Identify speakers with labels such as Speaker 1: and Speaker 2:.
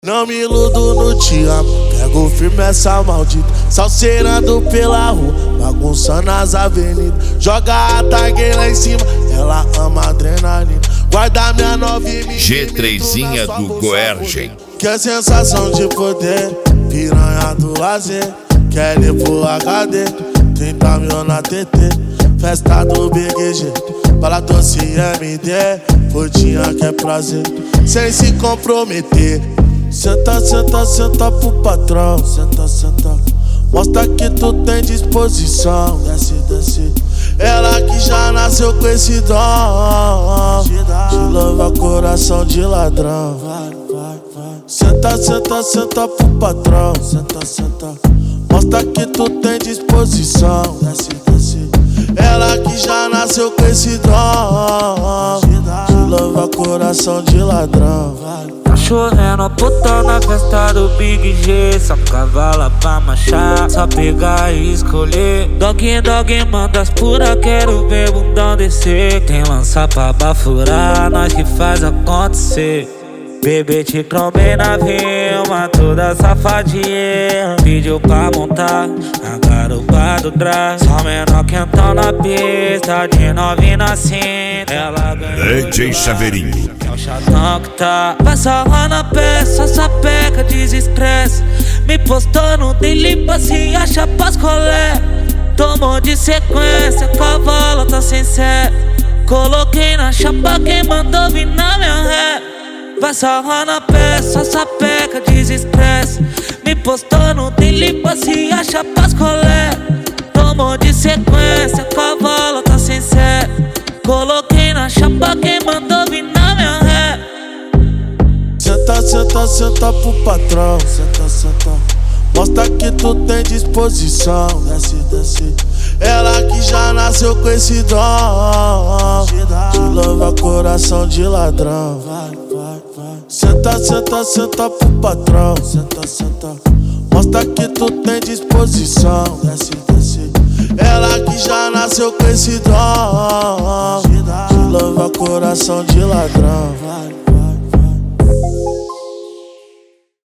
Speaker 1: Não me iludo no te amo, pego firme essa maldita, salseirando pela rua, bagunçando as avenidas. Joga a tag lá em cima, ela ama adrenalina. Guarda minha nova e me
Speaker 2: G3zinha do Goergen.
Speaker 1: Que é sensação de poder, piranha do lazer. Quer ir pro HD, 30 mil na TT. Festa do BGG, bala doce MD. Putinha que é prazer, sem se comprometer. Senta, senta, senta pro patrão. Senta, senta, mostra que tu tem disposição. Desce, desce, ela que já nasceu com esse dom. Te louva coração de ladrão. Vai, vai, vai. Senta, senta, senta pro patrão. Senta, senta, mostra que tu tem disposição. Desce, desce, ela que já nasceu com esse dom. Te louva coração de ladrão. Vai.
Speaker 3: Tá chovendo puta na festa do Big G. Só cavala pra marchar, só pegar e escolher. Dog, dog, manda as pura, quero ver bundão descer. Quem lança pra bafurar, nós que faz acontecer. Bebê te trombei na vilma, toda safadinha. Pediu pra montar a garupa do drag. Só menor quentão na pista, de novinha na cinta. Ela ganhou
Speaker 2: DJ Chaveirinho.
Speaker 3: é o chatão que tá. Passa lá na peça, sapeca, desestresse. Me postou no daily, se acha pras colé. Tomou de sequência, cavalo tá sem sé. Coloquei na chapa, quem mandou vir na minha ré. Vai sarrar na peça, sapeca, desestresse. Me postou no daily, se acha pras colé. Tomou de sequência, cavalo tá sem sé. Coloquei na chapa, quem mandou vir na minha ré.
Speaker 1: Senta, senta, senta pro patrão. Senta, senta, mostra que tu tem disposição. Desce, desce, ela que já nasceu com esse dom. Te louva coração de ladrão. Vai, vai, vai. Senta, senta, senta pro patrão. Senta, senta, mostra que tu tem disposição. Desce, desce, ela que já nasceu com esse dom. Te louva coração de ladrão. Vai, vai, vai.